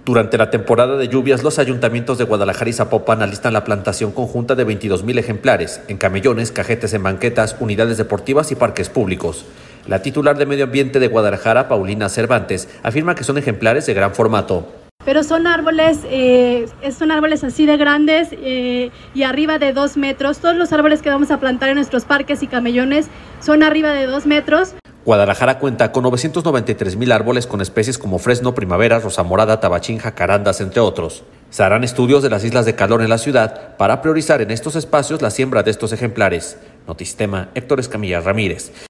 Durante la temporada de lluvias, los ayuntamientos de Guadalajara y Zapopan alistan la plantación conjunta de 22,000 ejemplares en camellones, cajetes en banquetas, unidades deportivas y parques públicos. La titular de Medio Ambiente de Guadalajara, Paulina Cervantes, afirma que son ejemplares de gran formato. Pero son árboles así de grandes y arriba de 2 metros. Todos los árboles que vamos a plantar en nuestros parques y camellones son arriba de 2 metros. Guadalajara cuenta con 993,000 árboles con especies como fresno, primavera, rosa morada, tabachín, jacarandas, entre otros. Se harán estudios de las islas de calor en la ciudad para priorizar en estos espacios la siembra de estos ejemplares. Notisistema, Héctor Escamilla Ramírez.